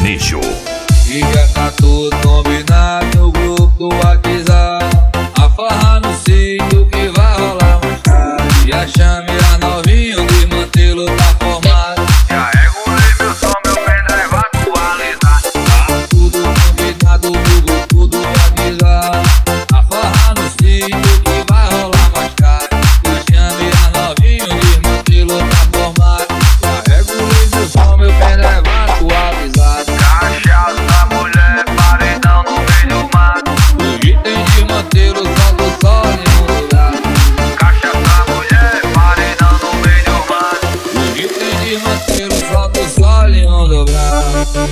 Eletronejo. E já tá tudo combinado no grupo do WhatsApp. A farra no sítio que vai rolar mais tarde. Já chame a novinho de mantê-lo tá formado. Já regulei meu som, meu pendrive atualizado. Tá tudo combinado no grupo do WhatsApp. A farra no sítio que vai rolar mais tarde. Já chame a novinho de mantê-lo tá formado. Já regulei meu som, meu pendrive atualizado. Cachaça da mulher, paredão no meio do mato. Hoje tem de manter o sol do sol em um lugar. Cachaça da mulher, paredão no meio do mato. Hoje tem de manter o sol do sol em um lugar.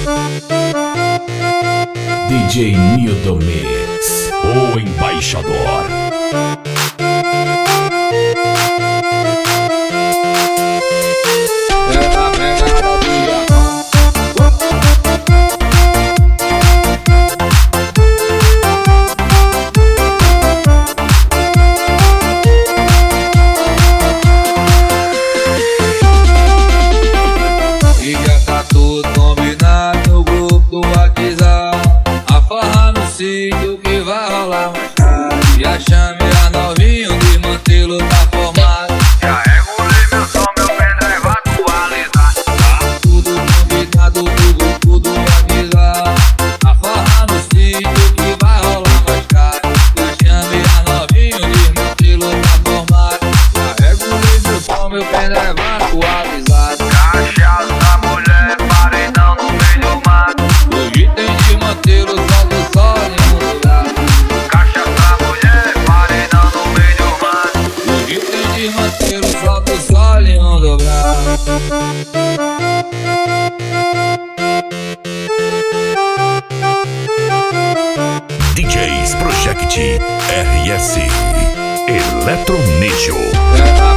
DJ Nildo Mix, o embaixador. É na pegada do Japão. E já tá tudo combinado no grupo do WhatsApp. A farra no sítio que vai rolar mais tarde. Já chame a novinho de mantê-lo tá formado. Já regulei meu som, meu pendrive atualizado. Tá tudo combinado no grupo do WhatsApp. A farra no sítio que vai rolar mais tarde. Já chame a novinho de mantê-lo tá formado. Já regulei meu som, meu pendrive atualizado. Cachaça da mulher, paredão no meio do mato. Hoje tem de manter o sol do sol em um lugar. Cachaça da mulher, paredão no meio do mato. Hoje tem de manter o sol do sol em um lugar. DJs Project RS Eletronejo. É